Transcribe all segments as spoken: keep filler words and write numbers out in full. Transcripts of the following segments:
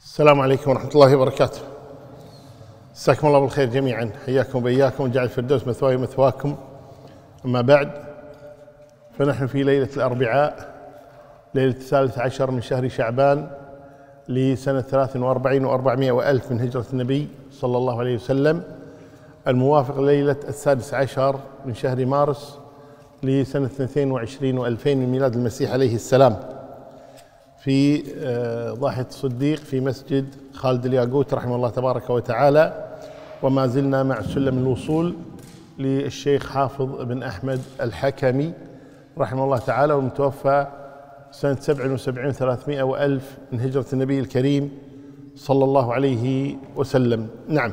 السلام عليكم ورحمة الله وبركاته. مساكم الله بالخير جميعا، حياكم وبياكم وجعل الفردوس مثواي ومثواكم. أما بعد، فنحن في ليلة الأربعاء، ليلة الثالث عشر من شهر شعبان لسنة ثلاث وأربعين وأربعمائة وألف من هجرة النبي صلى الله عليه وسلم، الموافق ليلة السادس عشر من شهر مارس لسنة اثنين وعشرين وألفين من ميلاد المسيح عليه السلام، في ضاحية الصديق في مسجد خالد الياقوت رحمه الله تبارك وتعالى. وما زلنا مع سلم الوصول للشيخ حافظ بن أحمد الحكمي رحمه الله تعالى، والمتوفى سنة سبع وسبعين وثلاثمائة وألف من هجرة النبي الكريم صلى الله عليه وسلم. نعم.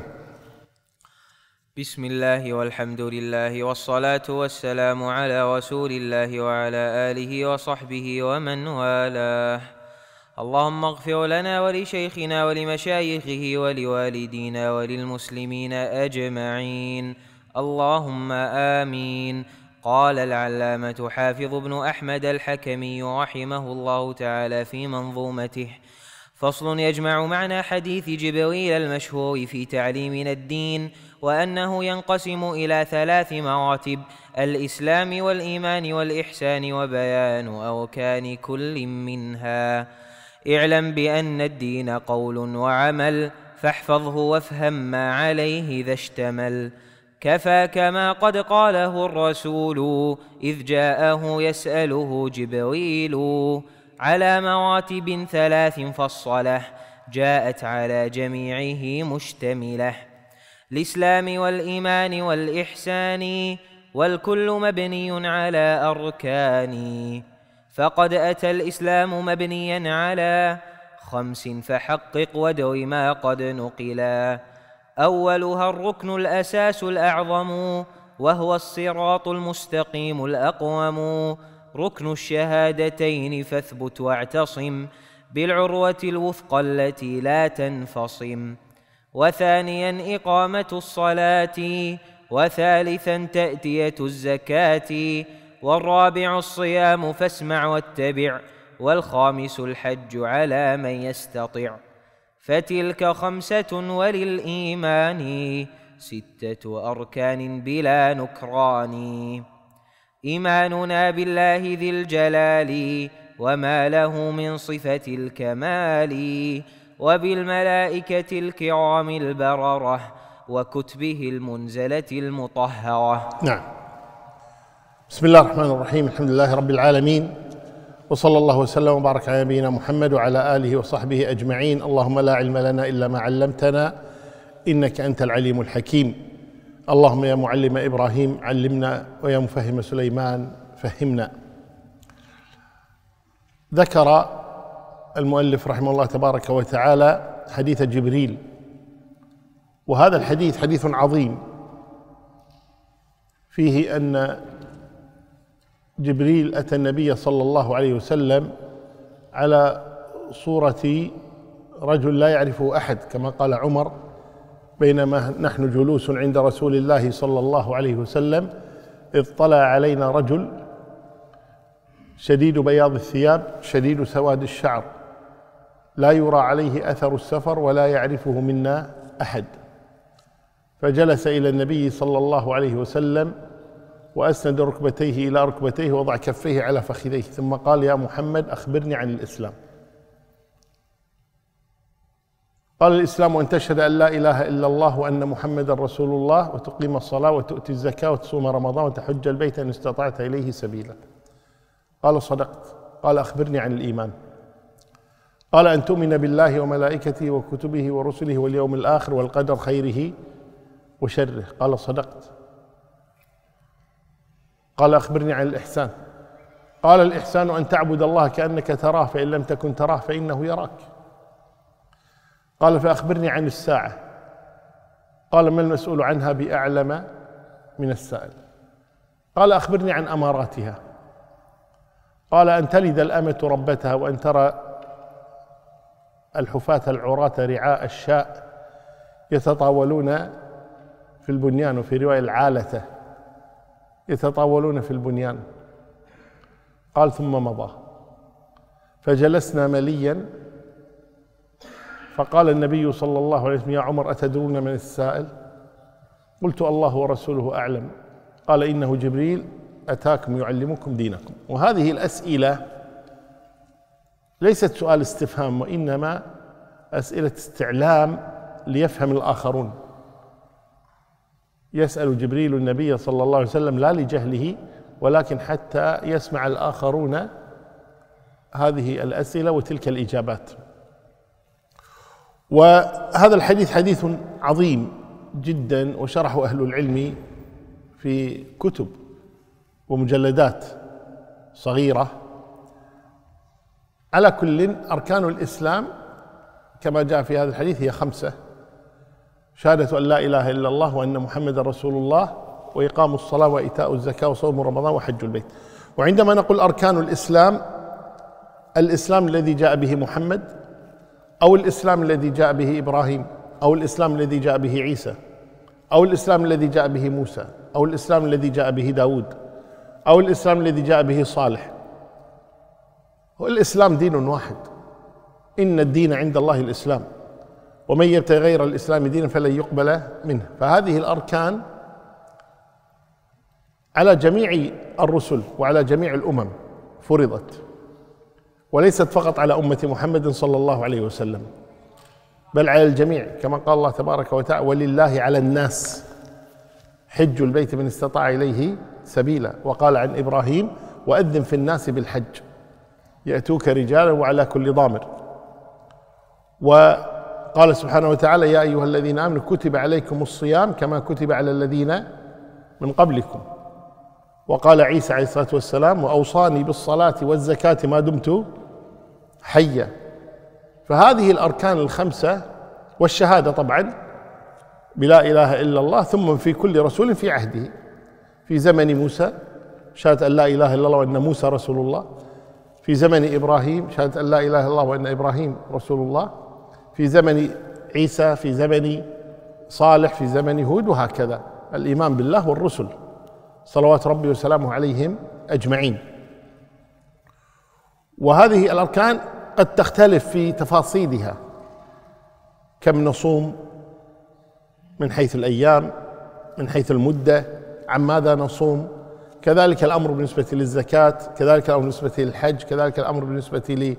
بسم الله والحمد لله والصلاة والسلام على رسول الله وعلى آله وصحبه ومن والاه. اللهم اغفر لنا ولشيخنا ولمشايخه ولوالدينا وللمسلمين أجمعين، اللهم آمين. قال العلامة حافظ بن أحمد الحكمي رحمه الله تعالى في منظومته: فصل يجمع معنى حديث جبريل المشهور في تعليمنا الدين، وأنه ينقسم إلى ثلاث مراتب: الإسلام والإيمان والإحسان، وبيان أركان كل منها. اعلم بأن الدين قول وعمل، فاحفظه وافهم ما عليه ذا اشتمل. كفاك ما قد قاله الرسول إذ جاءه يسأله جبريل، على مراتب ثلاث فصله، جاءت على جميعه مشتمله: الإسلام والإيمان والإحسان، والكل مبني على أركان. فقد أتى الإسلام مبنيا على خمس، فحقق ودر ما قد نقلا. أولها الركن الأساس الأعظم، وهو الصراط المستقيم الأقوم. ركن الشهادتين فاثبت واعتصم، بالعروة الوثقى التي لا تنفصم. وثانيا إقامة الصلاة، وثالثا تأتية الزكاة، والرابع الصيام فاسمع واتبع، والخامس الحج على من يستطع. فتلك خمسة وللإيمان ستة أركان بلا نكران: إيماننا بالله ذي الجلال، وما له من صفة الكمال، وبالملائكة الكرام البررة، وكتبه المنزلة المطهرة. نعم. بسم الله الرحمن الرحيم، الحمد لله رب العالمين، وصلى الله وسلم وبارك على نبينا محمد وعلى آله وصحبه أجمعين. اللهم لا علم لنا إلا ما علمتنا، إنك أنت العليم الحكيم. اللهم يا معلم إبراهيم علمنا، ويا مفهم سليمان فهمنا. ذكر المؤلف رحمه الله تبارك وتعالى حديث جبريل، وهذا الحديث حديث عظيم، فيه أن جبريل أتى النبي صلى الله عليه وسلم على صورة رجل لا يعرفه أحد، كما قال عمر: بينما نحن جلوس عند رسول الله صلى الله عليه وسلم إذ طلع علينا رجل شديد بياض الثياب شديد سواد الشعر، لا يرى عليه أثر السفر ولا يعرفه منا أحد. فجلس إلى النبي صلى الله عليه وسلم وأسند ركبتيه إلى ركبتيه ووضع كفيه على فخذيه، ثم قال: يا محمد أخبرني عن الإسلام. قال: الإسلام أن تشهد أن لا إله إلا الله وأن محمدا رسول الله، وتقيم الصلاة وتؤتي الزكاة وتصوم رمضان وتحج البيت إن استطعت إليه سبيلا. قال: صدقت. قال: أخبرني عن الإيمان. قال: أن تؤمن بالله وملائكته وكتبه ورسله واليوم الآخر والقدر خيره وشره. قال: صدقت. قال: أخبرني عن الإحسان. قال: الإحسان أن تعبد الله كأنك تراه، فإن لم تكن تراه فإنه يراك. قال: فأخبرني عن الساعة. قال: ما المسؤول عنها بأعلم من السائل. قال: أخبرني عن أماراتها. قال: أن تلد الأمة ربتها، وأن ترى الحفاة العراة رعاء الشاء يتطاولون في البنيان، وفي رواية العالة يتطاولون في البنيان. قال: ثم مضى. فجلسنا مليا فقال النبي صلى الله عليه وسلم: يا عمر أتدرون من السائل؟ قلت: الله ورسوله أعلم. قال: إنه جبريل أتاكم يعلمكم دينكم. وهذه الأسئلة ليست سؤال استفهام، وإنما أسئلة استعلام ليفهم الآخرون. يسأل جبريل النبي صلى الله عليه وسلم لا لجهله، ولكن حتى يسمع الآخرون هذه الأسئلة وتلك الإجابات. وهذا الحديث حديث عظيم جدا، وشرحه أهل العلم في كتب ومجلدات صغيرة. على كل، أركان الإسلام كما جاء في هذا الحديث هي خمسة: شهادة أن لا إله إلا الله وأن محمد رسول الله، وإقام الصلاة وإيتاء الزكاة وصوم رمضان وحج البيت. وعندما نقول أركان الإسلام، الإسلام الذي جاء به محمد، أو الإسلام الذي جاء به إبراهيم، أو الإسلام الذي جاء به عيسى، أو الإسلام الذي جاء به موسى، أو الإسلام الذي جاء به داود، أو الإسلام الذي جاء به صالح. والإسلام دين واحد، إن الدين عند الله الإسلام، ومن يبتغي غير الإسلام دينا فلن يقبل منه. فهذه الأركان على جميع الرسل وعلى جميع الأمم فرضت، وليست فقط على أمة محمد صلى الله عليه وسلم، بل على الجميع، كما قال الله تبارك وتعالى: ولله على الناس حج البيت من استطاع إليه سبيلا. وقال عن إبراهيم: وأذن في الناس بالحج يأتوك رجالا وعلى كل ضامر. وقال سبحانه وتعالى: يا أيها الذين آمنوا كتب عليكم الصيام كما كتب على الذين من قبلكم. وقال عيسى عليه الصلاة والسلام: وأوصاني بالصلاة والزكاة ما دمت حيا. فهذه الأركان الخمسة، والشهادة طبعا بلا إله إلا الله، ثم في كل رسول في عهده. في زمن موسى شهادة أن لا إله إلا الله وأن موسى رسول الله، في زمن إبراهيم شهادة أن لا إله إلا الله وأن إبراهيم رسول الله، في زمن عيسى، في زمن صالح، في زمن هود، وهكذا. الإيمان بالله والرسل صلوات ربي وسلامه عليهم أجمعين. وهذه الأركان قد تختلف في تفاصيلها، كم نصوم من حيث الأيام، من حيث المدة، عن ماذا نصوم، كذلك الأمر بالنسبة للزكاة، كذلك الأمر بالنسبة للحج، كذلك الأمر بالنسبة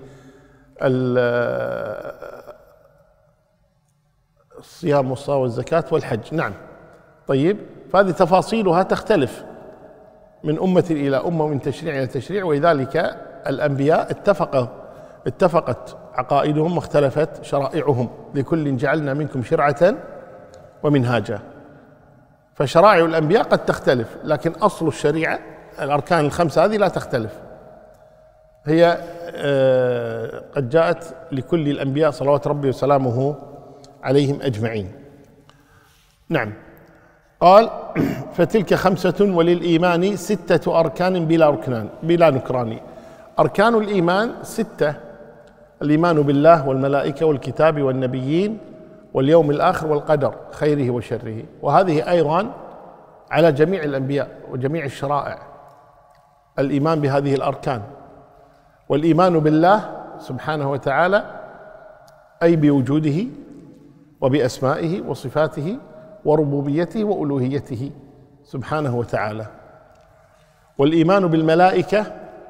للصيام والصلاة والزكاة والحج. نعم، طيب، فهذه تفاصيلها تختلف من أمة إلى أمة، من تشريع إلى تشريع، ولذلك الأنبياء اتفقوا اتفقت عقائدهم واختلفت شرائعهم، لكل جعلنا منكم شرعة ومنهاجا. فشرائع الأنبياء قد تختلف، لكن أصل الشريعة الأركان الخمسة هذه لا تختلف، هي قد جاءت لكل الأنبياء صلوات ربي وسلامه عليهم أجمعين. نعم، قال: فتلك خمسة وللإيمان ستة أركان بلا ركنان بلا نكران. أركان الإيمان ستة: الإيمان بالله والملائكة والكتاب والنبيين واليوم الآخر والقدر خيره وشره. وهذه أيضا على جميع الأنبياء وجميع الشرائع، الإيمان بهذه الأركان. والإيمان بالله سبحانه وتعالى أي بوجوده وبأسمائه وصفاته وربوبيته وألوهيته سبحانه وتعالى. والإيمان بالملائكة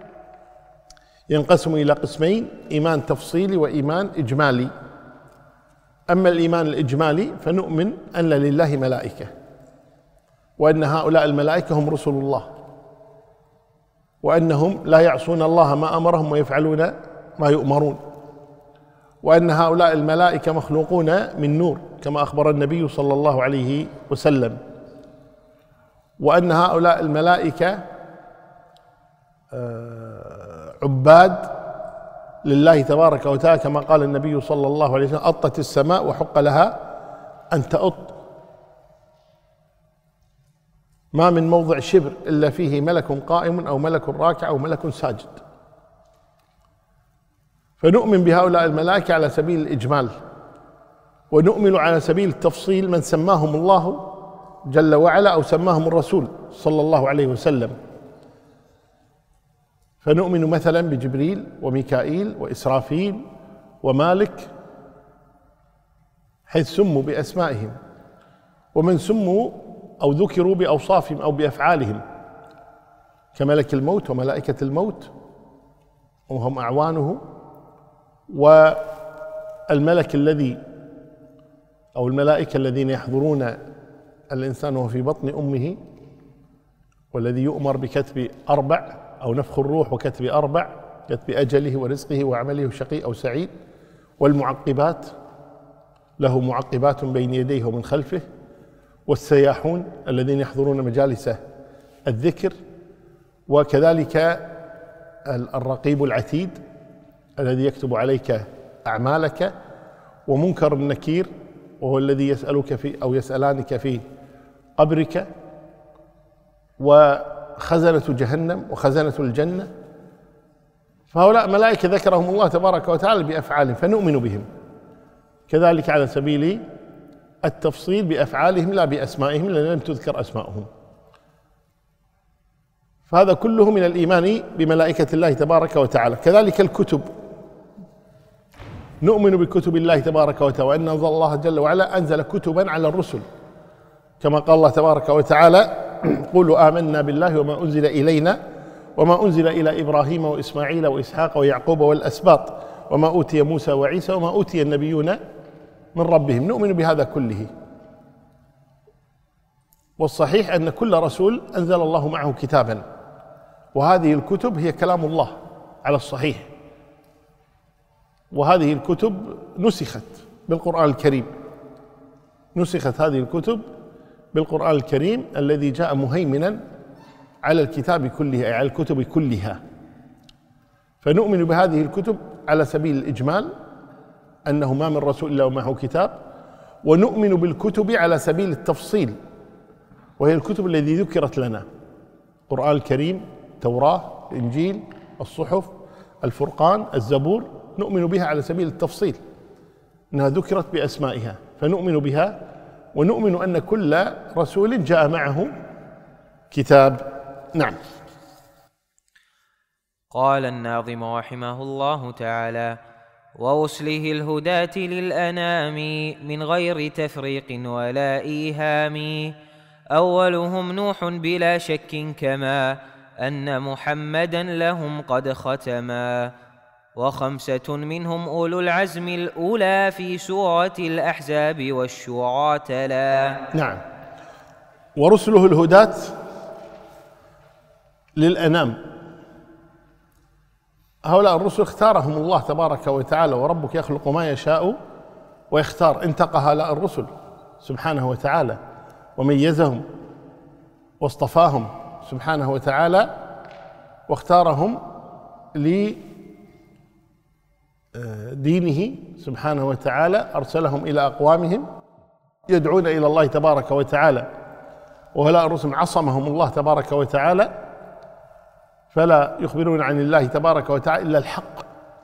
ينقسم إلى قسمين: إيمان تفصيلي وإيمان إجمالي. أما الإيمان الإجمالي فنؤمن أن لله ملائكة، وأن هؤلاء الملائكة هم رسل الله، وأنهم لا يعصون الله ما أمرهم ويفعلون ما يؤمرون، وأن هؤلاء الملائكة مخلوقون من نور كما أخبر النبي صلى الله عليه وسلم، وأن هؤلاء الملائكة عباد لله تبارك وتعالى، كما قال النبي صلى الله عليه وسلم: أطت السماء وحق لها أن تأط، ما من موضع شبر إلا فيه ملك قائم أو ملك راكع أو ملك ساجد. فنؤمن بهؤلاء الملائكة على سبيل الإجمال، ونؤمن على سبيل التفصيل من سماهم الله جل وعلا أو سماهم الرسول صلى الله عليه وسلم. فنؤمن مثلا بجبريل وميكائيل وإسرافيل ومالك حيث سموا بأسمائهم، ومن سموا أو ذكروا بأوصافهم أو بأفعالهم كملك الموت وملائكة الموت وهم أعوانه، والملك الذي أو الملائكة الذين يحضرون الإنسان وهو في بطن أمه، والذي يؤمر بكتب أربع أو نفخ الروح وكتب أربع، كتب أجله ورزقه وعمله شقي أو سعيد، والمعقبات له معقبات بين يديه ومن خلفه، والسياحون الذين يحضرون مجالس الذكر، وكذلك الرقيب العتيد الذي يكتب عليك أعمالك، ومنكر النكير وهو الذي يسألك في أو يسألانك في قبرك، وخزنة جهنم وخزنة الجنة. فهؤلاء ملائكة ذكرهم الله تبارك وتعالى بأفعالهم فنؤمن بهم، كذلك على سبيل التفصيل بأفعالهم لا بأسمائهم لأن لم تذكر أسماءهم. فهذا كله من الإيمان بملائكة الله تبارك وتعالى. كذلك الكتب، نؤمن بكتب الله تبارك وتعالى، وأن الله جل وعلا أنزل كتبا على الرسل كما قال الله تبارك وتعالى: قولوا آمنا بالله وما أنزل إلينا وما أنزل إلى إبراهيم وإسماعيل وإسحاق ويعقوب والأسباط وما أوتي موسى وعيسى وما أوتي النبيون من ربهم. نؤمن بهذا كله. والصحيح أن كل رسول أنزل الله معه كتابا، وهذه الكتب هي كلام الله على الصحيح، وهذه الكتب نسخت بالقرآن الكريم، نسخت هذه الكتب بالقرآن الكريم الذي جاء مهيمنا على الكتاب كله أي على الكتب كلها. فنؤمن بهذه الكتب على سبيل الإجمال أنه ما من رسول إلا ومعه كتاب، ونؤمن بالكتب على سبيل التفصيل وهي الكتب التي ذكرت لنا: القرآن الكريم، التوراة، الإنجيل، الصحف، الفرقان، الزبور. نؤمن بها على سبيل التفصيل أنها ذكرت بأسمائها فنؤمن بها، ونؤمن أن كل رسول جاء معه كتاب. نعم. قال الناظم رحمه الله تعالى: ورسله الهداة للأنام من غير تفريق ولا إيهام، أولهم نوح بلا شك كما أن محمدا لهم قد ختما، وخمسة منهم أولو العزم الأولى في سورة الأحزاب والشورى تلا. نعم. ورسله الهداة للأنام، هؤلاء الرسل اختارهم الله تبارك وتعالى، وربك يخلق ما يشاء ويختار. انتقى هؤلاء الرسل سبحانه وتعالى وميزهم واصطفاهم سبحانه وتعالى، واختارهم لدينه سبحانه وتعالى. أرسلهم إلى أقوامهم يدعون إلى الله تبارك وتعالى، وهؤلاء الرسل عصمهم الله تبارك وتعالى، فلا يخبرون عن الله تبارك وتعالى إلا الحق.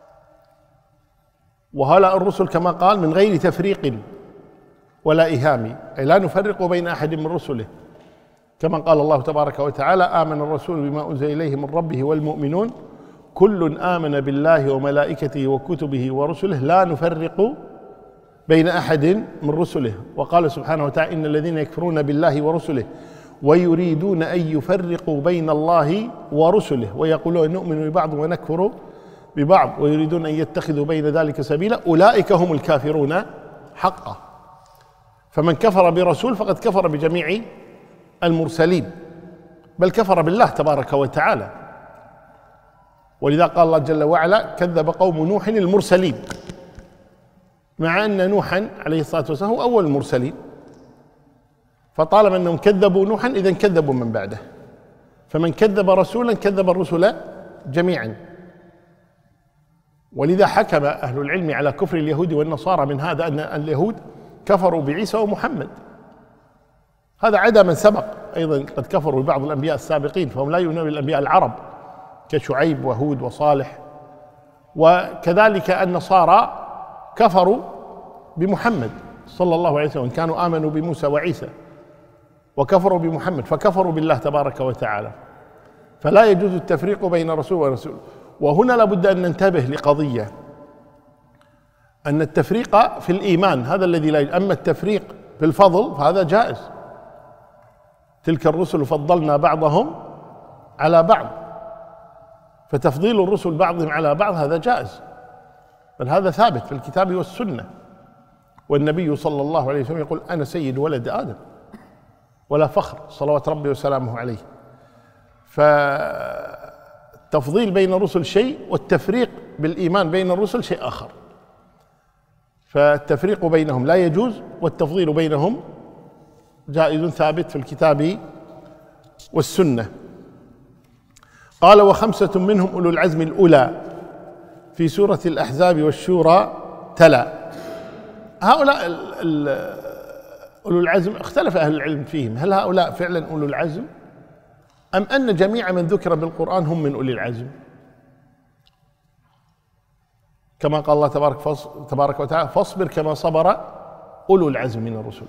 وهؤلاء الرسل كما قال من غير تفريق ولا إيهام، أي لا نفرق بين أحد من رسله، كما قال الله تبارك وتعالى: آمن الرسول بما أنزل إليه من ربه والمؤمنون كل آمن بالله وملائكته وكتبه ورسله لا نفرق بين أحد من رسله. وقال سبحانه وتعالى: إن الذين يكفرون بالله ورسله ويريدون أن يفرقوا بين الله ورسله ويقولون نؤمن ببعض ونكفر ببعض ويريدون أن يتخذوا بين ذلك سبيلا أولئك هم الكافرون حقا. فمن كفر برسول فقد كفر بجميع المرسلين، بل كفر بالله تبارك وتعالى. ولذا قال الله جل وعلا: كذب قوم نوح المرسلين، مع أن نوحا عليه الصلاة والسلام هو أول المرسلين، فطالما أنهم كذبوا نوحا إذن كذبوا من بعده، فمن كذب رسولا كذب الرسل جميعا. ولذا حكم أهل العلم على كفر اليهود والنصارى من هذا أن اليهود كفروا بعيسى ومحمد، هذا عدا من سبق أيضا قد كفروا ببعض الأنبياء السابقين، فهم لا يؤمنون بالأنبياء العرب كشعيب وهود وصالح. وكذلك النصارى كفروا بمحمد صلى الله عليه وسلم، كانوا آمنوا بموسى وعيسى وكفروا بمحمد، فكفروا بالله تبارك وتعالى. فلا يجوز التفريق بين رسول ورسول. وهنا لابد أن ننتبه لقضية: أن التفريق في الإيمان هذا الذي لا يجوز، أما التفريق في الفضل فهذا جائز. تلك الرسل فضلنا بعضهم على بعض، فتفضيل الرسل بعضهم على بعض هذا جائز، بل هذا ثابت في الكتاب والسنة. والنبي صلى الله عليه وسلم يقول أنا سيد ولد آدم ولا فخر، صلوات ربي وسلامه عليه. فالتفضيل بين الرسل شيء، والتفريق بالإيمان بين الرسل شيء آخر. فالتفريق بينهم لا يجوز، والتفضيل بينهم جائز ثابت في الكتاب والسنة. قال وخمسة منهم أولو العزم الأولى في سورة الأحزاب والشورى تلا. هؤلاء أولو العزم اختلف أهل العلم فيهم، هل هؤلاء فعلا أولو العزم أم أن جميع من ذكر بالقرآن هم من أولي العزم، كما قال الله تبارك, تبارك وتعالى فاصبر كما صبر أولو العزم من الرسل.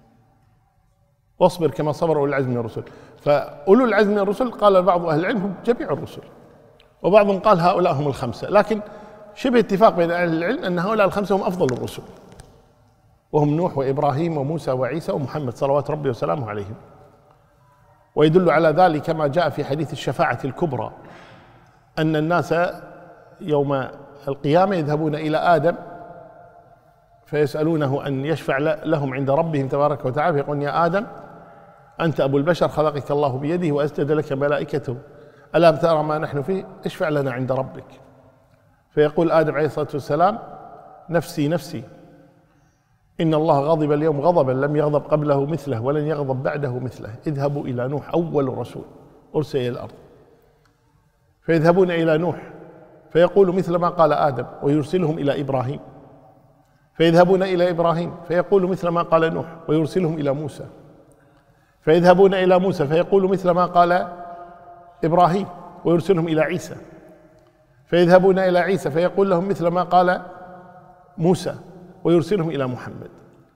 واصبر كما صبر أولو العزم من الرسل. فأولو العزم من الرسل قال بعض أهل العلم هم جميع الرسل، وبعضهم قال هؤلاء هم الخمسة، لكن شبه اتفاق بين أهل العلم أن هؤلاء الخمسة هم أفضل الرسل، وهم نوح وإبراهيم وموسى وعيسى ومحمد صلوات ربي وسلامه عليهم. ويدل على ذلك كما جاء في حديث الشفاعة الكبرى أن الناس يوم القيامة يذهبون إلى آدم فيسألونه أن يشفع لهم عند ربهم تبارك وتعالى، فيقول يا آدم أنت أبو البشر خلقك الله بيده وأسجد لك ملائكته، ألا ترى ما نحن فيه، اشفع لنا عند ربك. فيقول آدم عليه الصلاة والسلام نفسي نفسي، إن الله غضب اليوم غضبا لم يغضب قبله مثله ولن يغضب بعده مثله، اذهبوا إلى نوح أول رسول أرسل إلى الأرض. فيذهبون إلى نوح فيقول مثل ما قال آدم ويرسلهم إلى إبراهيم. فيذهبون إلى إبراهيم فيقول مثل ما قال نوح ويرسلهم إلى موسى. فيذهبون إلى موسى فيقول مثل ما قال إبراهيم ويرسلهم إلى عيسى. فيذهبون إلى عيسى فيقول لهم مثل ما قال موسى ويرسلهم إلى محمد.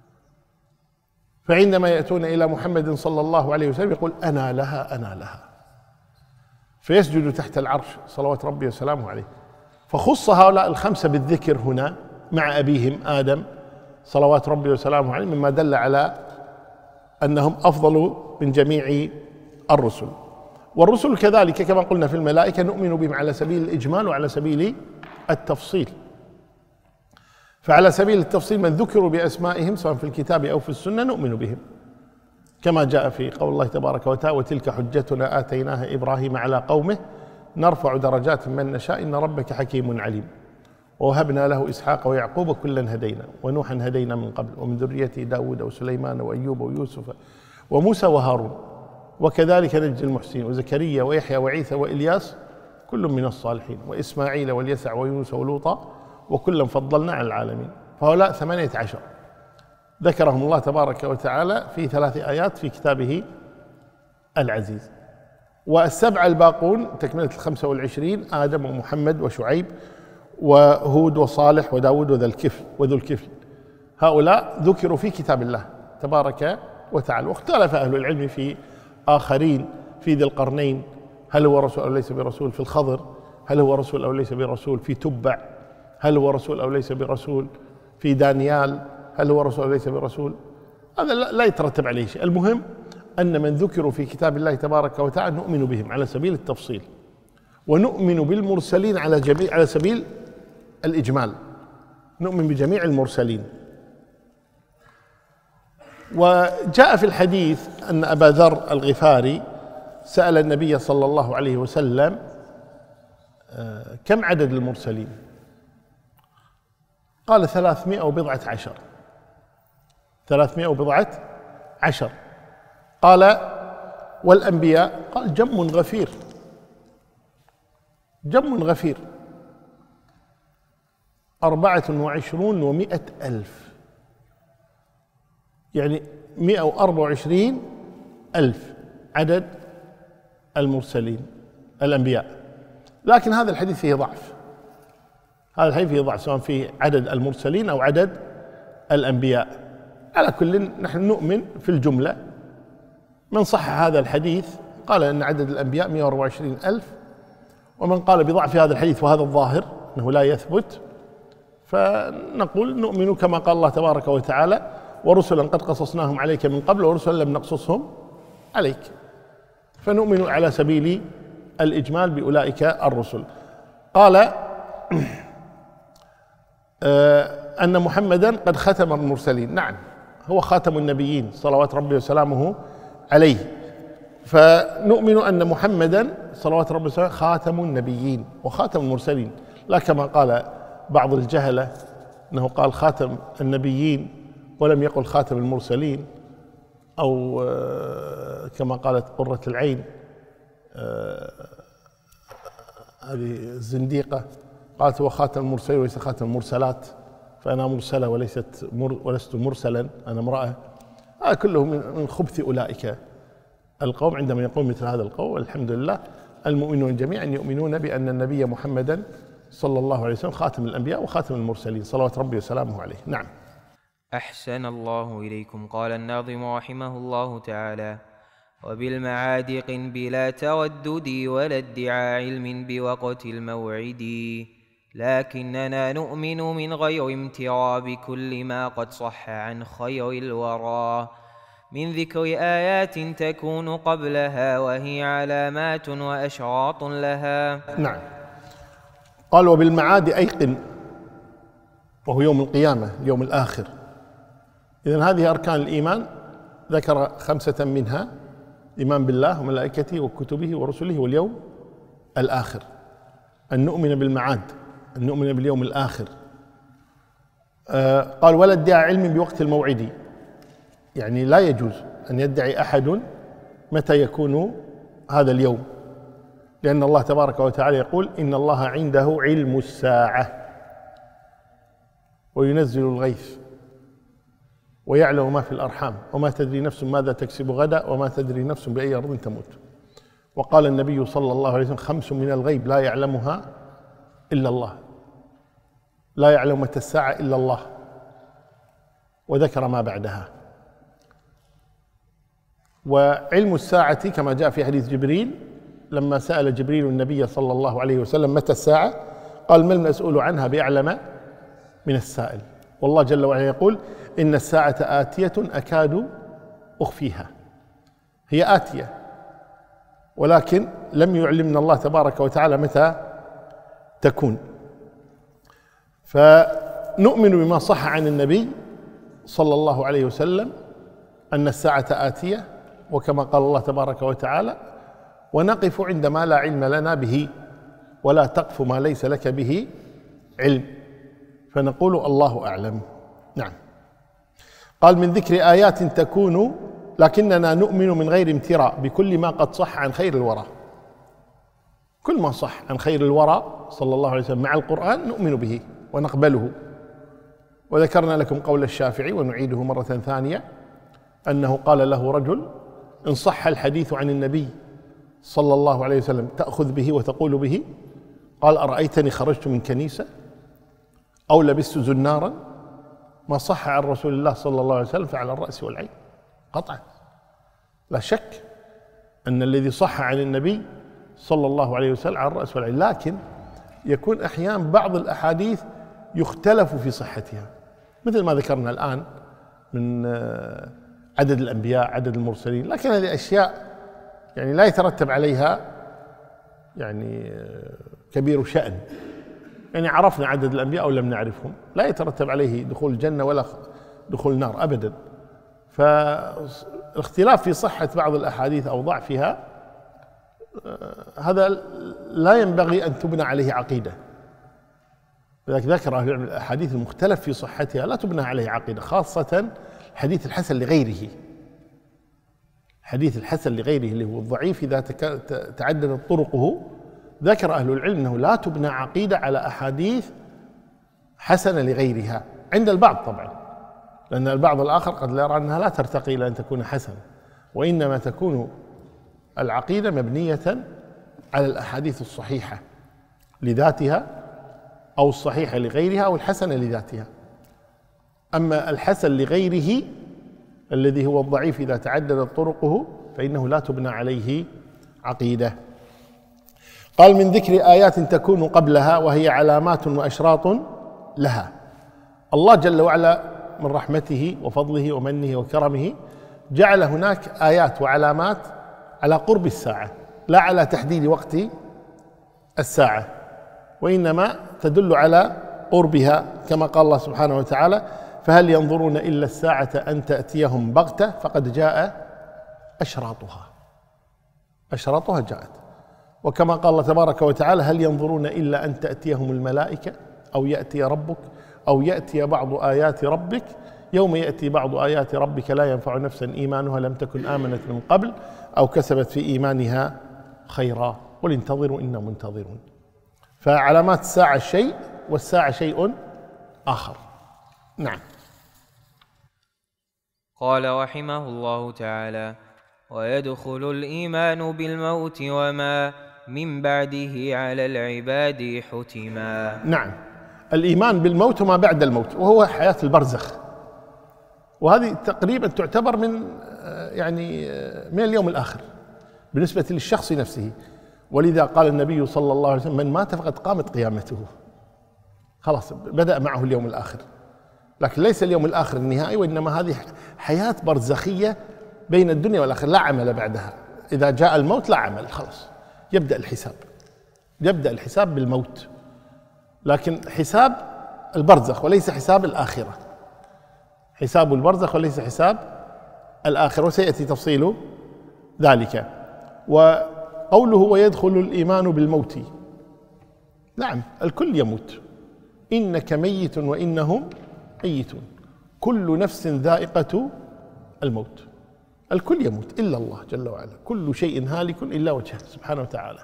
فعندما يأتون إلى محمد صلى الله عليه وسلم يقول أنا لها أنا لها، فيسجد تحت العرش صلوات ربي وسلامه عليه. فخص هؤلاء الخمسة بالذكر هنا مع أبيهم آدم صلوات ربي وسلامه عليه، مما دل على أنهم أفضل من جميع الرسل. والرسل كذلك كما قلنا في الملائكة نؤمن بهم على سبيل الإجمال وعلى سبيل التفصيل. فعلى سبيل التفصيل من ذكروا بأسمائهم سواء في الكتاب أو في السنة نؤمن بهم، كما جاء في قول الله تبارك وتعالى وتلك حجتنا آتيناها إبراهيم على قومه نرفع درجات من نشاء إن ربك حكيم عليم. ووهبنا له إسحاق ويعقوب كلا هدينا ونوحا هدينا من قبل ومن ذريته داود وسليمان وأيوب ويوسف وموسى وهارون وكذلك نجزي المحسنين وزكريا ويحيى وعيسى وإلياس كل من الصالحين وإسماعيل واليسع ويونس ولوطا وكلا فضلنا على العالمين. فهؤلاء ثمانية عشر ذكرهم الله تبارك وتعالى في ثلاث آيات في كتابه العزيز. والسبع الباقون تكملة الخمسة والعشرين آدم ومحمد وشعيب وهود وصالح وداود وذو الكفل وذو الكفل هؤلاء ذكروا في كتاب الله تبارك وتعالى. واختلف أهل العلم في آخرين، في ذي القرنين هل هو رسول أو ليس برسول، في الخضر هل هو رسول أو ليس برسول، في تبع هل هو رسول أو ليس برسول، في دانيال هل هو رسول أو ليس برسول. هذا لا يترتب عليه شيء. المهم أن من ذكروا في كتاب الله تبارك وتعالى نؤمن بهم على سبيل التفصيل، ونؤمن بالمرسلين على جميع على سبيل الإجمال، نؤمن بجميع المرسلين. وجاء في الحديث أن أبا ذر الغفاري سأل النبي صلى الله عليه وسلم كم عدد المرسلين؟ قال ثلاثمائة وبضعة عشر ثلاثمائة وبضعة عشر. قال والأنبياء؟ قال جم غفير جم غفير أربعة وعشرون ومائة ألف، يعني مائة وأربعة وعشرين ألف عدد المرسلين الأنبياء. لكن هذا الحديث فيه ضعف، هذا الحديث فيه ضعف سواء في عدد المرسلين أو عدد الأنبياء. على كل نحن نؤمن في الجملة. من صح هذا الحديث قال أن عدد الأنبياء مائة وأربعة وعشرين ألف، ومن قال بضعف هذا الحديث وهذا الظاهر أنه لا يثبت فنقول نؤمن كما قال الله تبارك وتعالى: ورسلا قد قصصناهم عليك من قبل ورسلا لم نقصصهم عليك. فنؤمن على سبيل الإجمال بأولئك الرسل. قال أن محمدا قد ختم المرسلين. نعم، هو خاتم النبيين صلوات ربي وسلامه عليه. فنؤمن أن محمدا صلوات ربي وسلامه خاتم النبيين وخاتم المرسلين، لا كما قال بعض الجهلة أنه قال خاتم النبيين ولم يقل خاتم المرسلين، أو كما قالت قرة العين هذه الزنديقة، قالت هو خاتم المرسلين وليس خاتم المرسلات، فأنا مرسلة وليست مر ولست مرسلا، أنا امرأة. هذا كله من خبث أولئك القوم عندما يقول مثل هذا القول. الحمد لله المؤمنون جميعا يؤمنون بأن النبي محمدا صلى الله عليه وسلم خاتم الأنبياء وخاتم المرسلين صلوات ربي وسلامه عليه. نعم. أحسن الله إليكم. قال الناظم رحمه الله تعالى: وبالمعاد قن بلا تردد ولا ادعاء علم بوقت الموعد، لكننا نؤمن من غير امتراء بكل ما قد صح عن خير الورى، من ذكر آيات تكون قبلها وهي علامات وأشراط لها. نعم. قال: وبالمعاد أيقن، وهو يوم القيامة اليوم الآخر. إذن هذه أركان الإيمان، ذكر خمسة منها: إيمان بالله وملائكته وكتبه ورسله واليوم الآخر، أن نؤمن بالمعاد، أن نؤمن باليوم الآخر. آه قال: ولا ادعاء علم بوقت الموعد، يعني لا يجوز أن يدعي أحد متى يكون هذا اليوم، لأن الله تبارك وتعالى يقول: إن الله عنده علم الساعة وينزل الغيث ويعلم ما في الأرحام وما تدري نفس ماذا تكسب غدا وما تدري نفس بأي أرض تموت. وقال النبي صلى الله عليه وسلم: خمس من الغيب لا يعلمها إلا الله، لا يعلم متى الساعة إلا الله، وذكر ما بعدها. وعلم الساعة كما جاء في حديث جبريل لما سأل جبريل النبي صلى الله عليه وسلم متى الساعة، قال: ما المسؤول عنها بأعلم من السائل. والله جل وعلا يقول: إن الساعة آتية أكاد أخفيها. هي آتية، ولكن لم يعلمنا الله تبارك وتعالى متى تكون. فنؤمن بما صح عن النبي صلى الله عليه وسلم أن الساعة آتية، وكما قال الله تبارك وتعالى: ونقف عندما لا علم لنا به ولا تقف ما ليس لك به علم، فنقول الله أعلم. نعم. قال: من ذكر آيات تكون، لكننا نؤمن من غير امتراء بكل ما قد صح عن خير الورى. كل ما صح عن خير الورى صلى الله عليه وسلم مع القرآن نؤمن به ونقبله. وذكرنا لكم قول الشافعي ونعيده مرة ثانية، أنه قال له رجل: إن صح الحديث عن النبي صلى الله عليه وسلم تأخذ به وتقول به؟ قال: أرأيتني خرجت من كنيسة أو لبست زنارا؟ ما صح عن رسول الله صلى الله عليه وسلم فعلى الرأس والعين قطعا. لا شك أن الذي صح عن النبي صلى الله عليه وسلم على الرأس والعين، لكن يكون أحيانا بعض الأحاديث يختلف في صحتها، مثل ما ذكرنا الآن من عدد الأنبياء، عدد المرسلين. لكن هذه أشياء يعني لا يترتب عليها يعني كبير شأن، يعني عرفنا عدد الأنبياء أو لم نعرفهم لا يترتب عليه دخول الجنة ولا دخول النار أبدا. فالاختلاف في صحة بعض الأحاديث أو ضعفها هذا لا ينبغي أن تبنى عليه عقيدة. لذلك ذكر أهل العلم الأحاديث المختلف في صحتها لا تبنى عليه عقيدة، خاصة الحديث الحسن لغيره. حديث الحسن لغيره اللي هو الضعيف إذا تعددت طرقه، ذكر أهل العلم أنه لا تبنى عقيدة على أحاديث حسنة لغيرها عند البعض طبعا، لأن البعض الآخر قد لا يرى أنها لا ترتقي إلى أن تكون حسنة، وإنما تكون العقيدة مبنية على الأحاديث الصحيحة لذاتها أو الصحيحة لغيرها أو الحسنة لذاتها. أما الحسن لغيره الذي هو الضعيف إذا تعددت طرقه فإنه لا تبنى عليه عقيدة. قال: من ذكر آيات تكون قبلها وهي علامات وأشراط لها. الله جل وعلا من رحمته وفضله ومنه وكرمه جعل هناك آيات وعلامات على قرب الساعة، لا على تحديد وقت الساعة، وإنما تدل على قربها، كما قال الله سبحانه وتعالى: فهل ينظرون إلا الساعة أن تأتيهم بغتة فقد جاء أشراطها. أشراطها جاءت. وكما قال الله تبارك وتعالى: هل ينظرون إلا أن تأتيهم الملائكة أو يأتي ربك أو يأتي بعض آيات ربك يوم يأتي بعض آيات ربك لا ينفع نفسا إيمانها لم تكن آمنت من قبل أو كسبت في إيمانها خيرا قل انتظروا إنا منتظرون. فعلامات الساعة شيء والساعة شيء آخر. نعم. قال رحمه الله تعالى: ويدخل الإيمان بالموت وما من بعده على العباد حتما. نعم، الإيمان بالموت وما بعد الموت، وهو حياة البرزخ، وهذه تقريبا تعتبر من يعني من اليوم الآخر بالنسبة للشخص نفسه، ولذا قال النبي صلى الله عليه وسلم: من مات فقد قامت قيامته. خلاص بدأ معه اليوم الآخر، لكن ليس اليوم الآخر النهائي، وإنما هذه حياة برزخية بين الدنيا والآخرة، لا عمل بعدها. إذا جاء الموت لا عمل، خلاص يبدأ الحساب، يبدأ الحساب بالموت، لكن حساب البرزخ وليس حساب الآخرة، حساب البرزخ وليس حساب الآخرة، وسيأتي تفصيل ذلك. وقوله ويدخل الإيمان بالموت، نعم الكل يموت، إنك ميت وإنهم ميتون، كل نفس ذائقة الموت، الكل يموت إلا الله جل وعلا، كل شيء هالك إلا وجهه سبحانه وتعالى.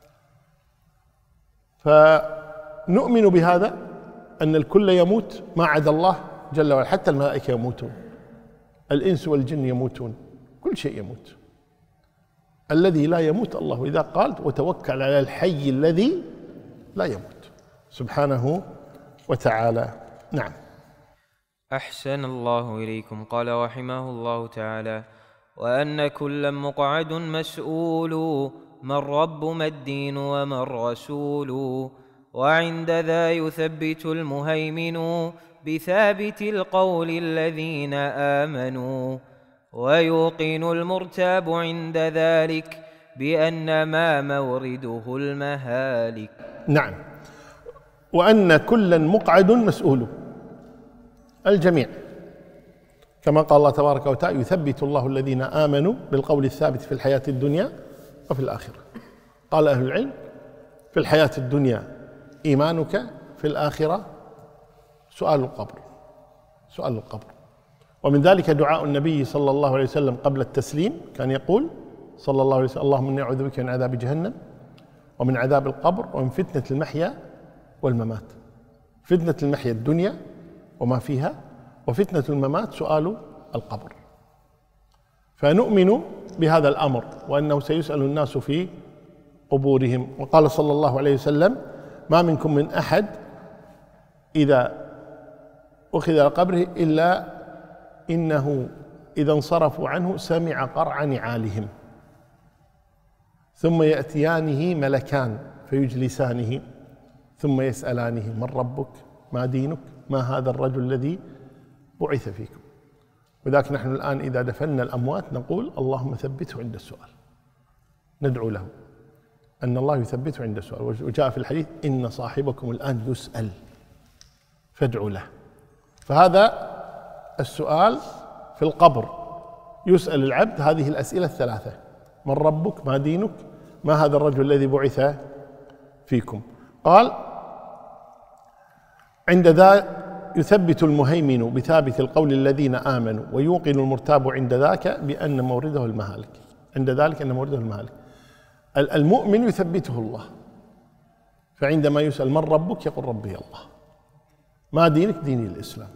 فنؤمن بهذا أن الكل يموت ما عدا الله جل وعلا، حتى الملائكة يموتون، الإنس والجن يموتون، كل شيء يموت. الذي لا يموت الله، إذا قال وتوكل على الحي الذي لا يموت سبحانه وتعالى. نعم. أحسن الله إليكم. قال رحمه الله تعالى: وأن كلا مقعد مسؤول، ما الرب ما الدين وما الرسول، وعند ذا يثبت المهيمن بثابت القول الذين آمنوا، ويوقن المرتاب عند ذلك بأن ما مورده المهالك. نعم. وأن كلا مقعد مسؤول، الجميع، كما قال الله تبارك وتعالى: يثبت الله الذين آمنوا بالقول الثابت في الحياة الدنيا وفي الآخرة. قال أهل العلم: في الحياة الدنيا إيمانك، في الآخرة سؤال القبر، سؤال القبر. ومن ذلك دعاء النبي صلى الله عليه وسلم قبل التسليم، كان يقول صلى الله عليه وسلم: اللهم إني أعوذ بك من عذاب جهنم ومن عذاب القبر ومن فتنة المحيا والممات. فتنة المحيا الدنيا وما فيها، وفتنة الممات سؤال القبر. فنؤمن بهذا الأمر، وأنه سيسأل الناس في قبورهم. وقال صلى الله عليه وسلم: ما منكم من أحد إذا أخذ إلى قبره إلا إنه إذا انصرفوا عنه سمع قرع نعالهم، ثم يأتيانه ملكان فيجلسانه ثم يسألانه: من ربك؟ ما دينك؟ ما هذا الرجل الذي بعث فيكم؟ وذاك نحن الآن إذا دفنا الأموات نقول: اللهم ثبته عند السؤال، ندعو له أن الله يثبته عند السؤال. وجاء في الحديث: إن صاحبكم الآن يسأل فادعوا له. فهذا السؤال في القبر، يسأل العبد هذه الأسئلة الثلاثة: من ربك؟ ما دينك؟ ما هذا الرجل الذي بعث فيكم؟ قال: عند ذا يثبت المهيمن بثابت القول الذين آمنوا، ويوقن المرتاب عند ذاك بأن مورده المهالك. عند ذلك أن مورده المهالك. المؤمن يثبته الله، فعندما يسأل من ربك يقول: ربي الله. ما دينك؟ ديني الإسلام.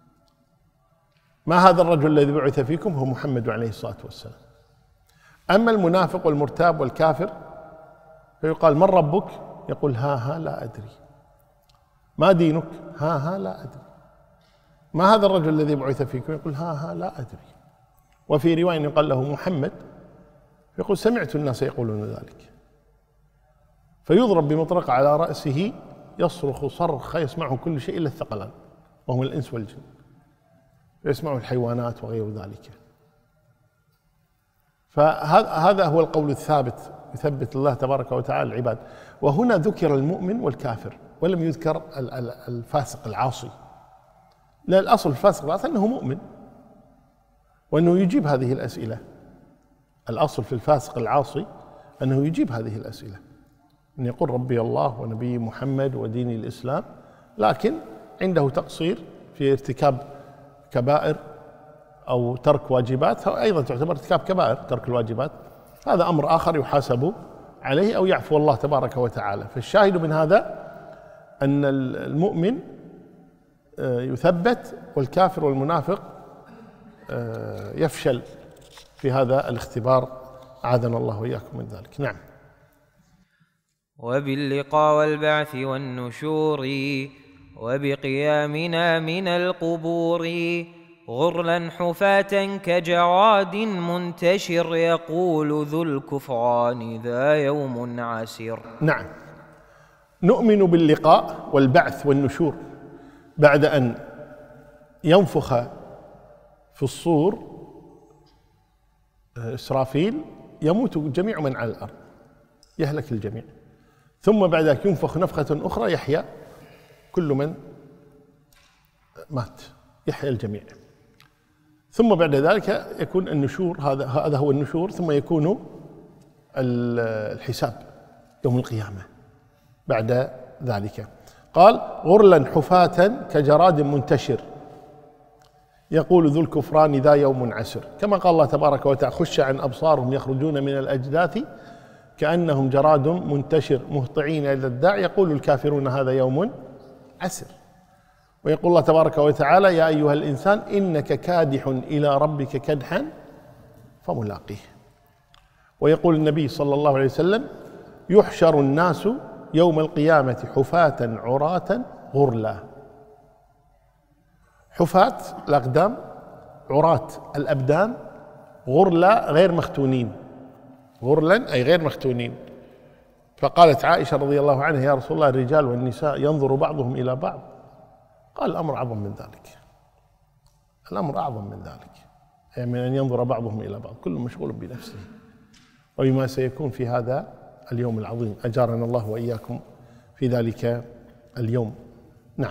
ما هذا الرجل الذي بعث فيكم؟ هو محمد عليه الصلاة والسلام. أما المنافق والمرتاب والكافر فيقال: من ربك؟ يقول: ها ها لا أدري. ما دينك؟ ها ها لا أدري. ما هذا الرجل الذي بعث فيكم؟ يقول: ها ها لا أدري. وفي رواية يقال له محمد، يقول: سمعت الناس يقولون ذلك. فيضرب بمطرقة على رأسه يصرخ صرخة يسمعه كل شيء إلا الثقلان، وهم الإنس والجن، يسمعوا الحيوانات وغير ذلك. فهذا هو القول الثابت، يثبت الله تبارك وتعالى العباد. وهنا ذكر المؤمن والكافر ولم يذكر الفاسق العاصي، لا، الأصل الفاسق العاصي أنه مؤمن وأنه يجيب هذه الأسئلة. الأصل في الفاسق العاصي أنه يجيب هذه الأسئلة، أن يقول ربي الله ونبي محمد ودين الإسلام، لكن عنده تقصير في ارتكاب كبائر أو ترك واجبات، أيضا تعتبر ارتكاب كبائر ترك الواجبات، هذا أمر آخر يحاسب عليه أو يعفو الله تبارك وتعالى. فالشاهد من هذا أن المؤمن يثبت والكافر والمنافق يفشل في هذا الاختبار، أعاذنا الله وإياكم من ذلك. نعم. وباللقاء والبعث والنشور وبقيامنا من القبور غرلا حفاة كجراد منتشر يقول ذو الكفران ذا يوم عسير. نعم، نؤمن باللقاء والبعث والنشور بعد أن ينفخ في الصور إسرافيل، يموت جميع من على الأرض، يهلك الجميع، ثم بعد ذلك ينفخ نفخة أخرى يحيا كل من مات، يحيا الجميع، ثم بعد ذلك يكون النشور، هذا هذا هو النشور، ثم يكون الحساب يوم القيامة بعد ذلك. قال غرلا حفاة كجراد منتشر يقول ذو الكفران ذا يوم عسر، كما قال الله تبارك وتعالى خش عن أبصارهم يخرجون من الأجداث كأنهم جراد منتشر مهطعين إلى الداع يقول الكافرون هذا يوم عسر. ويقول الله تبارك وتعالى يا أيها الإنسان إنك كادح إلى ربك كدحا فملاقيه. ويقول النبي صلى الله عليه وسلم يحشر الناس يوم القيامة حفاة عراة غرلا. حفاة الأقدام، عراة الأبدان، غرلا غير مختونين، غرلا أي غير مختونين. فقالت عائشة رضي الله عنها يا رسول الله الرجال والنساء ينظر بعضهم إلى بعض، قال الأمر أعظم من ذلك، الأمر أعظم من ذلك، يعني من أن ينظر بعضهم إلى بعض، كل مشغول بنفسه وبما سيكون في هذا اليوم العظيم، أجارنا الله وإياكم في ذلك اليوم. نعم.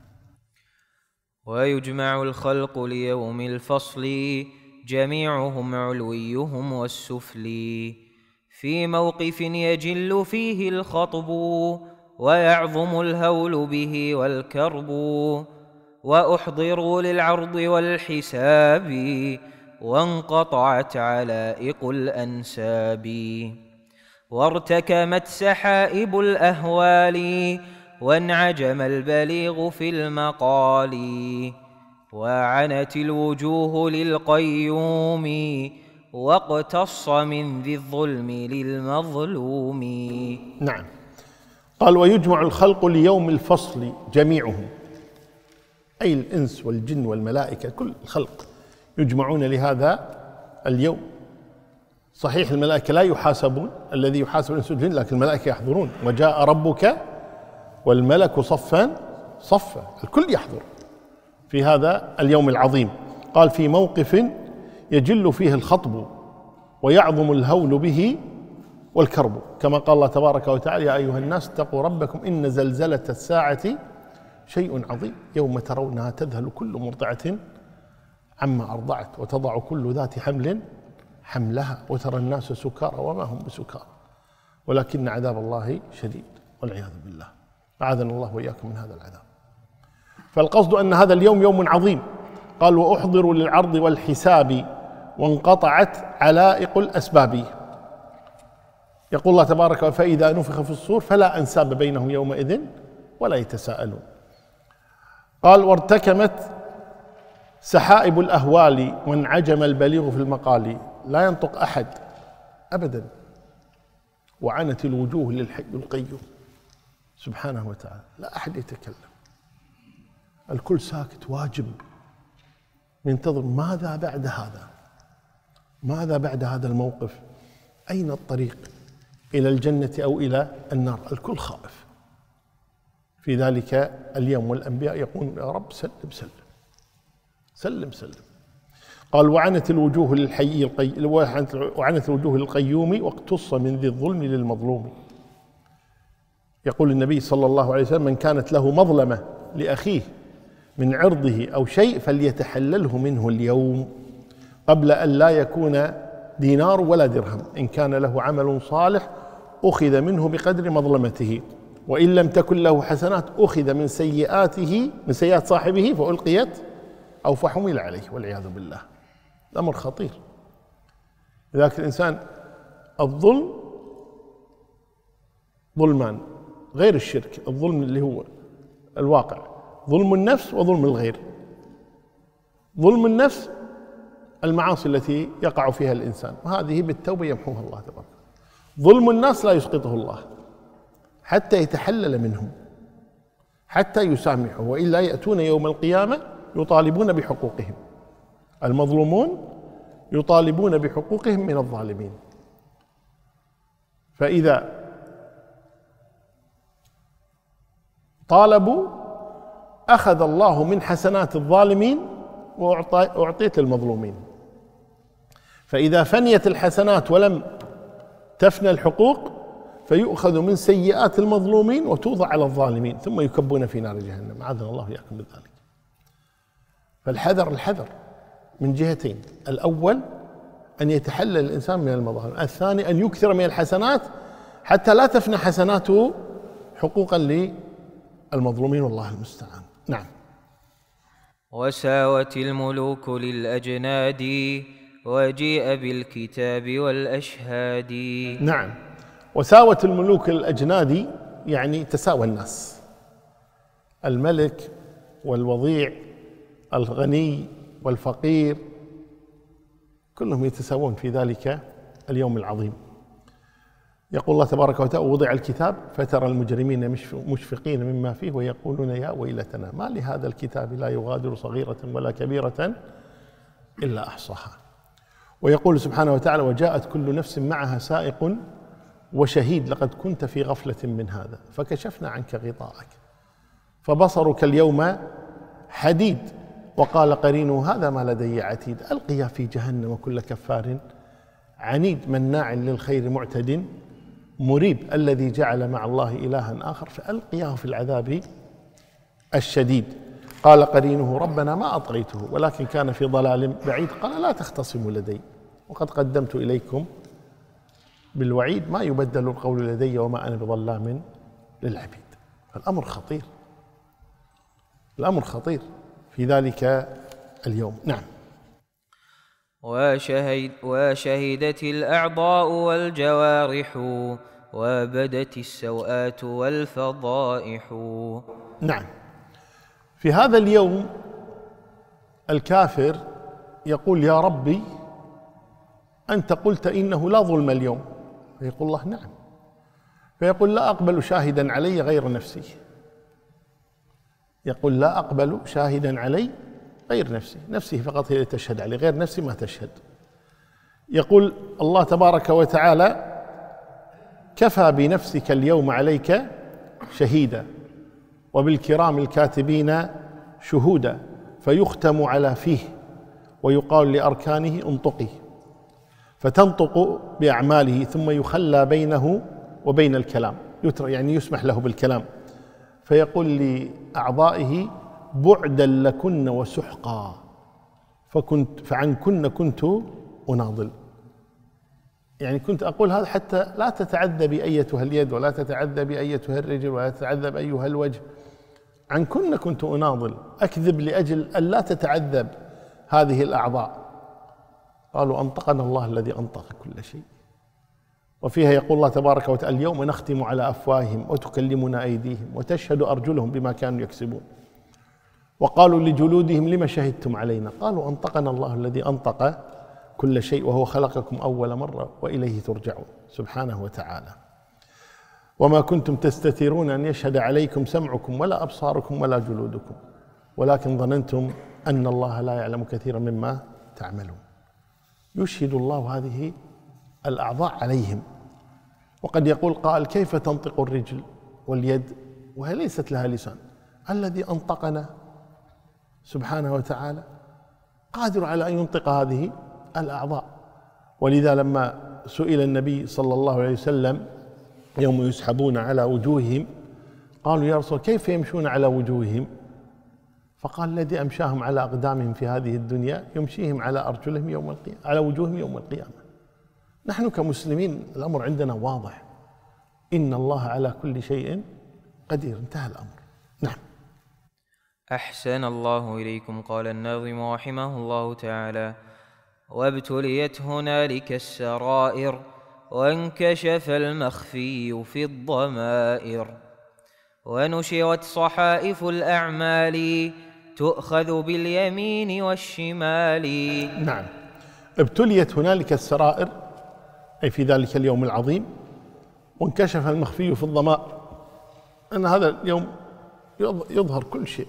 ويجمع الخلق ليوم الفصل جميعهم علويهم والسفلي في موقف يجل فيه الخطب ويعظم الهول به والكرب وأحضروا للعرض والحساب وانقطعت علائق الأنساب وارتكمت سحائب الأهوال وانعجم البليغ في المقال وعنت الوجوه للقيوم واقتص من ذي الظلم للمظلوم. نعم. قال ويجمع الخلق ليوم الفصل جميعهم، أي الإنس والجن والملائكة، كل الخلق يجمعون لهذا اليوم. صحيح الملائكة لا يحاسبون، الذي يحاسب الإنس والجن، لكن الملائكة يحضرون، وجاء ربك والملك صفا صفا، الكل يحضر في هذا اليوم العظيم. قال في موقف يجل فيه الخطب ويعظم الهول به والكرب، كما قال الله تبارك وتعالى يا أيها الناس اتقوا ربكم إن زلزلة الساعة شيء عظيم يوم ترونها تذهل كل مرضعة عما أرضعت وتضع كل ذات حمل حملها وترى الناس سكارى وما هم بسكارى ولكن عذاب الله شديد والعياذ بالله، أعاذنا الله وإياكم من هذا العذاب. فالقصد أن هذا اليوم يوم عظيم. قال وأحضروا للعرض والحساب وانقطعت علائق الأسباب. يقول الله تبارك وتعالى فإذا نفخ في الصور فلا أنساب بينهم يومئذ ولا يتساءلون. قال وارتكمت سحائب الأهوال وانعجم البليغ في المقال، لا ينطق أحد أبدا، وعنت الوجوه للحي القيوم سبحانه وتعالى، لا أحد يتكلم، الكل ساكت واجب ينتظر ماذا بعد هذا، ماذا بعد هذا الموقف، أين الطريق إلى الجنة أو إلى النار، الكل خائف في ذلك اليوم، والأنبياء يقولون يا رب سلم سلم سلم سلم. قال وعنت الوجوه للحي القي... وعنت الوجوه للقيوم واقتص من ذي الظلم للمظلوم. يقول النبي صلى الله عليه وسلم من كانت له مظلمة لأخيه من عرضه أو شيء فليتحلله منه اليوم قبل أن لا يكون دينار ولا درهم. إن كان له عمل صالح أخذ منه بقدر مظلمته، وإن لم تكن له حسنات أخذ من سيئاته من سيئات صاحبه فألقيت أو فحمل عليه والعياذ بالله. الأمر خطير. لذلك الإنسان الظلم ظلمان غير الشرك، الظلم اللي هو الواقع، ظلم النفس وظلم الغير. ظلم النفس المعاصي التي يقع فيها الإنسان، وهذه بالتوبة يمحوها الله تبارك. ظلم الناس لا يسقطه الله حتى يتحلل منهم، حتى يسامحه، وإلا يأتون يوم القيامة يطالبون بحقوقهم. المظلومون يطالبون بحقوقهم من الظالمين، فإذا طالبوا أخذ الله من حسنات الظالمين وأعطيت للمظلومين. فإذا فنيت الحسنات ولم تفنى الحقوق فيؤخذ من سيئات المظلومين وتوضع على الظالمين ثم يكبون في نار جهنم، أعاذنا الله إياكم من ذلك. فالحذر الحذر من جهتين: الأول أن يتحلل الإنسان من المظالم، الثاني أن يكثر من الحسنات حتى لا تفنى حسناته حقوقا للمظلومين، والله المستعان. نعم. وساوت الملوك للأجناد وجيء بالكتاب والأشهاد. نعم، وساوت الملوك للأجناد يعني تساوى الناس، الملك والوضيع، الغني والفقير، كلهم يتساوون في ذلك اليوم العظيم. يقول الله تبارك وتعالى: وضع الكتاب فترى المجرمين مشفقين مما فيه ويقولون يا ويلتنا ما لهذا الكتاب لا يغادر صغيرة ولا كبيرة إلا أحصاها. ويقول سبحانه وتعالى: وجاءت كل نفس معها سائق وشهيد لقد كنت في غفلة من هذا فكشفنا عنك غطاءك فبصرك اليوم حديد. وقال قرينه هذا ما لدي عتيد ألقيا في جهنم كل كفار عنيد مناع للخير معتد مريب الذي جعل مع الله إلها آخر فألقياه في العذاب الشديد. قال قرينه ربنا ما أطغيته ولكن كان في ضلال بعيد قال لا تختصموا لدي وقد قدمت إليكم بالوعيد ما يبدل القول لدي وما أنا بظلام للعبيد. الأمر خطير، الأمر خطير في ذلك اليوم. نعم. وشهد وشهدت الأعضاء والجوارح وبدت السوآت والفضائح. نعم. في هذا اليوم الكافر يقول يا ربي أنت قلت إنه لا ظلم اليوم، فيقول الله نعم، فيقول لا أقبل شاهدا علي غير نفسي، يقول لا أقبل شاهدا علي غير نفسي، نفسي فقط هي تشهد علي، غير نفسي ما تشهد. يقول الله تبارك وتعالى كفى بنفسك اليوم عليك شهيدا وبالكرام الكاتبين شهودا فيختم على فيه ويقال لأركانه انطقي فتنطق بأعماله ثم يخلى بينه وبين الكلام، يعني يسمح له بالكلام، فيقول لأعضائه بعدا لكن وسحقا فكنت فعنكن كنت أناضل، يعني كنت أقول هذا حتى لا تتعذبي أيتها اليد ولا تتعذبي أيتها الرجل ولا تتعذب أيها الوجه، عنكن كنت أناضل، أكذب لأجل أن لا تتعذب هذه الأعضاء. قالوا أنطقنا الله الذي أنطق كل شيء. وفيها يقول الله تبارك وتعالى اليوم نختم على أفواههم وتكلمنا أيديهم وتشهد أرجلهم بما كانوا يكسبون. وقالوا لجلودهم لما شهدتم علينا قالوا أنطقنا الله الذي أنطق كل شيء وهو خلقكم أول مرة وإليه ترجعون سبحانه وتعالى. وما كنتم تستترون أن يشهد عليكم سمعكم ولا أبصاركم ولا جلودكم ولكن ظننتم أن الله لا يعلم كثيرا مما تعملون. يشهد الله هذه الأعضاء عليهم. وقد يقول قائل كيف تنطق الرجل واليد وهي ليست لها لسان. الذي أنطقنا سبحانه وتعالى قادر على أن ينطق هذه الأعضاء. ولذا لما سئل النبي صلى الله عليه وسلم يوم يسحبون على وجوههم قالوا يا رسول كيف يمشون على وجوههم؟ فقال الذي أمشاهم على أقدامهم في هذه الدنيا يمشيهم على أرجلهم يوم القيامة، على وجوههم يوم القيامة. نحن كمسلمين الأمر عندنا واضح، إن الله على كل شيء قدير، انتهى الأمر. نعم. أحسن الله إليكم. قال الناظم رحمه الله تعالى: وابتليت هنالك السرائر وانكشف المخفي في الضمائر ونشرت صحائف الأعمال تؤخذ باليمين والشمال. نعم. ابتليت هنالك السرائر أي في ذلك اليوم العظيم، وانكشف المخفي في الضمائر، أن هذا اليوم يظهر كل شيء.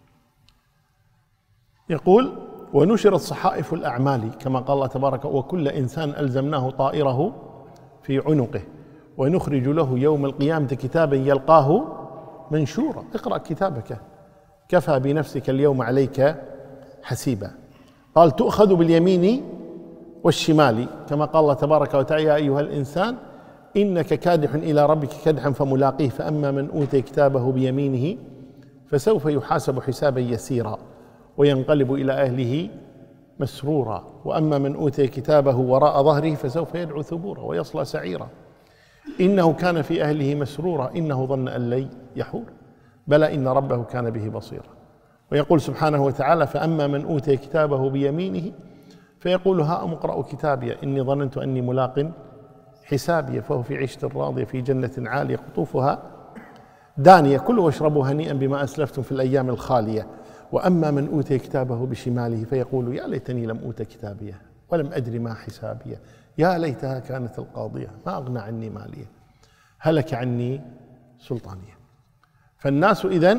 يقول ونشرت صحائف الأعمال كما قال الله تبارك: وكل إنسان ألزمناه طائره في عنقه ونخرج له يوم القيامة كتابا يلقاه منشورا. اقرأ كتابك كفى بنفسك اليوم عليك حسيبا. قال تؤخذ باليمين والشمال كما قال الله تبارك وتعالى: يا أيها الإنسان إنك كادح إلى ربك كدحا فملاقيه فأما من أوتي كتابه بيمينه فسوف يحاسب حسابا يسيرا وينقلب إلى أهله مسرورا وأما من أوتي كتابه وراء ظهره فسوف يدعو ثبورا ويصلى سعيرا إنه كان في أهله مسرورا إنه ظن أن لن يحور بلى إن ربه كان به بصيرا. ويقول سبحانه وتعالى: فأما من أوتي كتابه بيمينه فيقول هاؤم اقرأوا كتابي إني ظننت أني ملاق حسابي فهو في عيشة راضية في جنة عالية قطوفها دانية كلوا واشربوا هنيئا بما أسلفتم في الأيام الخالية وأما من أوتي كتابه بشماله فيقول يا ليتني لم أوت كتابيه ولم أدري ما حسابيه يا ليتها كانت القاضية ما أغنى عني ماليه هلك عني سلطانيه. فالناس إذن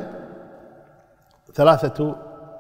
ثلاثة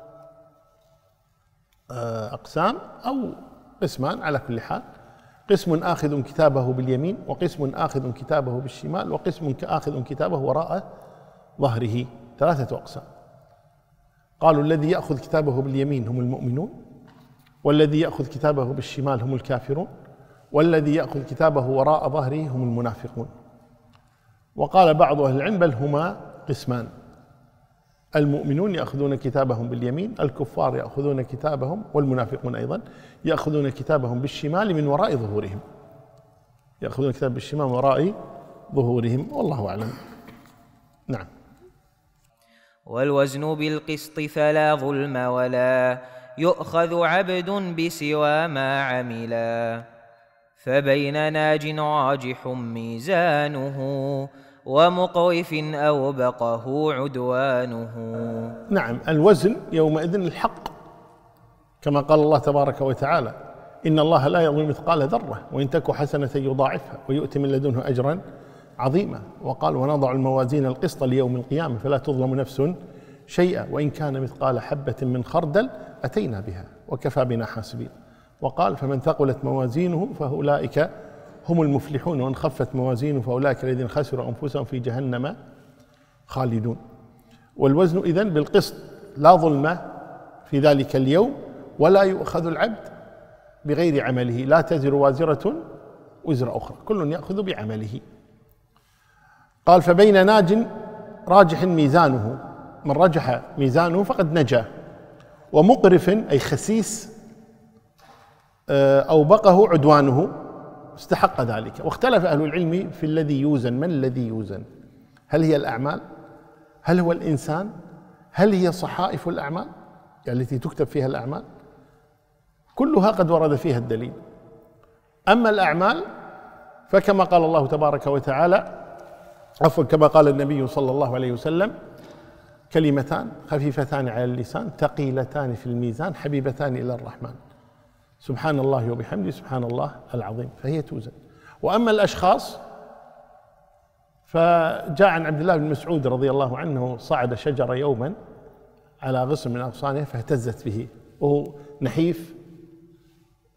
أقسام أو قسمان على كل حال: قسم آخذ كتابه باليمين وقسم آخذ كتابه بالشمال وقسم آخذ كتابه وراء ظهره. ثلاثة أقسام. قالوا الذي يأخذ كتابه باليمين هم المؤمنون، والذي يأخذ كتابه بالشمال هم الكافرون، والذي يأخذ كتابه وراء ظهره هم المنافقون. وقال بعض أهل العلم بل هما قسمان: المؤمنون يأخذون كتابهم باليمين، الكفار يأخذون كتابهم والمنافقون أيضا يأخذون كتابهم بالشمال من وراء ظهورهم، يأخذون كتاب بالشمال من وراء ظهورهم، والله أعلم. نعم. والوزن بالقسط فلا ظلم ولا يؤخذ عبد بسوى ما عملا فبين ناج راجح ميزانه ومقرف أوبقه عدوانه. نعم. الوزن يومئذ الحق كما قال الله تبارك وتعالى: إن الله لا يظلم مثقال ذرة وإن تك حسنة يضاعفها ويؤتي من لدنه أجرا عظيما. وقال: ونضع الموازين القسط ليوم القيامة فلا تظلم نفس شيئا وإن كان مثقال حبة من خردل أتينا بها وكفى بنا حاسبين. وقال: فمن ثقلت موازينه فأولئك هم المفلحون وإن خفت موازينه فأولئك الذين خسروا أنفسهم في جهنم خالدون. والوزن إذن بالقسط لا ظلم في ذلك اليوم ولا يؤخذ العبد بغير عمله، لا تزر وازرة وزر أخرى، كل يأخذ بعمله. قال: فبين ناج راجح ميزانه، من رجح ميزانه فقد نجا، ومقرف أي خسيس أوبقه عدوانه استحق ذلك. واختلف أهل العلم في الذي يوزن، من الذي يوزن؟ هل هي الأعمال؟ هل هو الإنسان؟ هل هي صحائف الأعمال يعني التي تكتب فيها الأعمال؟ كلها قد ورد فيها الدليل. أما الأعمال فكما قال الله تبارك وتعالى، عفوا كما قال النبي صلى الله عليه وسلم: كلمتان خفيفتان على اللسان ثقيلتان في الميزان حبيبتان إلى الرحمن سبحان الله وبحمده سبحان الله العظيم، فهي توزن. وأما الأشخاص فجاء عن عبد الله بن مسعود رضي الله عنه صعد شجرة يوما على غصن من أغصانها فاهتزت به وهو نحيف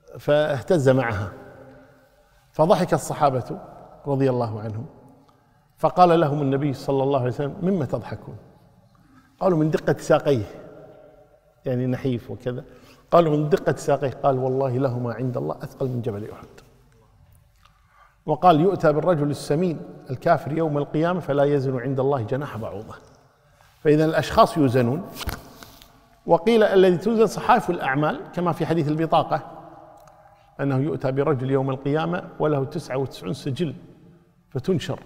فاهتز معها، فضحك الصحابة رضي الله عنهم، فقال لهم النبي صلى الله عليه وسلم: مما تضحكون؟ قالوا: من دقة ساقيه، يعني نحيف وكذا. قالوا: من دقة ساقيه. قال: والله لهما عند الله أثقل من جبل أحد. وقال: يؤتى بالرجل السمين الكافر يوم القيامة فلا يزن عند الله جناح بعوضة. فإذا الأشخاص يوزنون. وقيل الذي توزن صحائف الأعمال، كما في حديث البطاقة أنه يؤتى برجل يوم القيامة وله تسعة وتسعون سجل فتنشر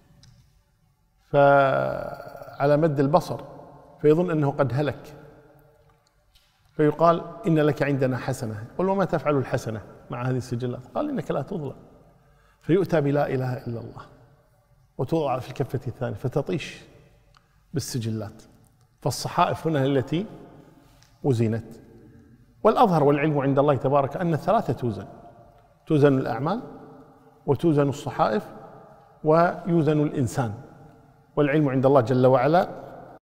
فعلى مد البصر، فيظن أنه قد هلك، فيقال: إن لك عندنا حسنة. قل: وما تفعل الحسنة مع هذه السجلات؟ قال: إنك لا تظلم. فيؤتى بلا إله إلا الله وتوضع في الكفة الثانية فتطيش بالسجلات. فالصحائف هنا التي وزنت. والأظهر والعلم عند الله تبارك أن الثلاثة توزن: توزن الأعمال وتوزن الصحائف ويوزن الإنسان. والعلم عند الله جل وعلا